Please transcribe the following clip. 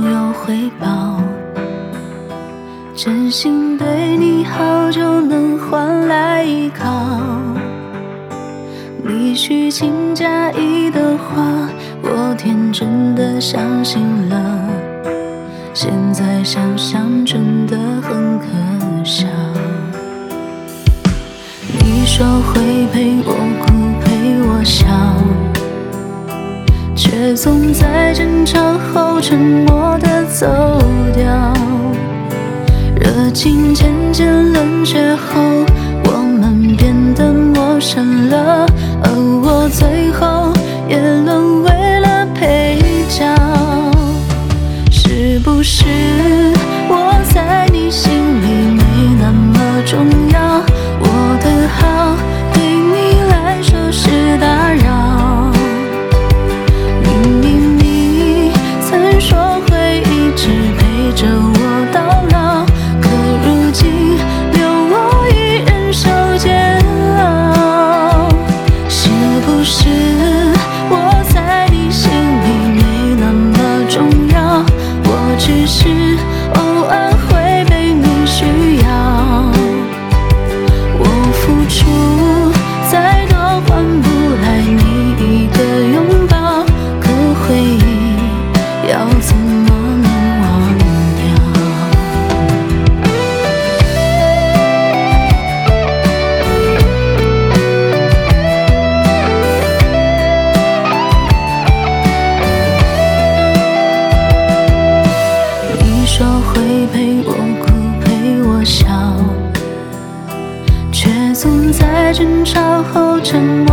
有回报，真心对你好就能换来依靠。你虚情假意的话，我天真的相信了。现在想想真的很可笑。你说会陪我哭陪我笑，却总在争吵后沉默地走掉。热情渐渐冷却后，我们变得陌生了，而我最后也沦为了配角。是不是我在你心里没那么重要？我的好对你来说是打扰。明明你曾说会一直陪着我到老，可如今留我一人受煎熬。是不是我在你心里没那么重要？我只是偶尔会被你需要。我付出再多换不来你一个拥抱，可回忆要怎么能忘掉？你说会陪我哭陪我笑，却总在争吵后沉默